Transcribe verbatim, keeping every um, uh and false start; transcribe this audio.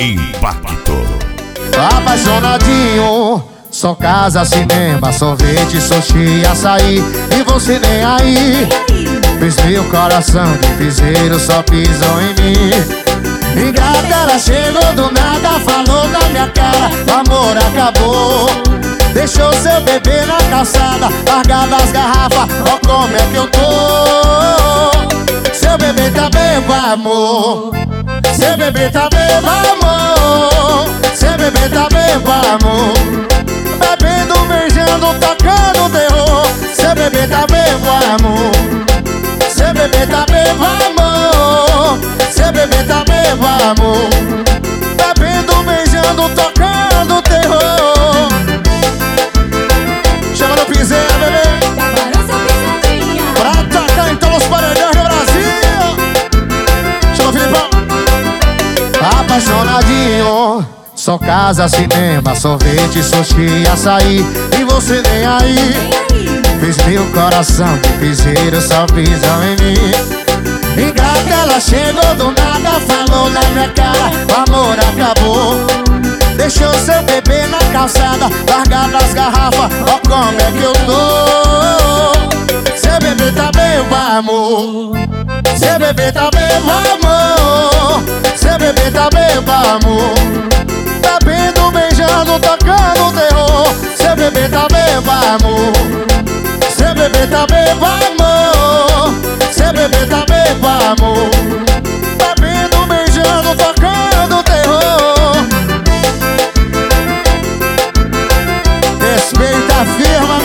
Impacto. Apaixonadinho, só casa, cinema, sorvete, sushi e açaí. E você nem aí. Fez meu coração de piseiro, só pisou em mim. Ingrata, ela chegou do nada, falou na minha cara: o amor acabou. Deixou seu bebê na calçada, largado as garrafas, ó como é que eu tô. Seu bebê tá bebo, amor. Seu bebê tá bebo, amor. Seu bebê tá bebo, amor. Bebendo, beijando, tocando terror. Seu bebê tá bebo, amor. Seu bebê tá bebo, amor. Seu bebê tá bebo, amor. Bebendo, beijando, tocando terror. Chama no piseiro, bebê. Pra atacar em todos os paredões do Brasil. Chama o Filipão. Apaixonadinho, só casa, cinema, sorvete, sushi e açaí. E você nem aí. Fez meu coração de piseiro, só pisou em mim. Ingrata, ela chegou do nada, falou na minha cara: o amor acabou. Deixou seu bebê na calçada, largado as garrafas, ó como é que eu tô. Seu bebê tá bebo, amor. Seu bebê tá bebo, amor. Seu bebê tá bebo, amor. Bebendo, beijando, tocando terror. Seu bebê tá bebo, amor. Seu bebê tá bebo, amor. Seu bebê tá bebo, amor. Bebendo, beijando, tocando terror. Respeita a firma,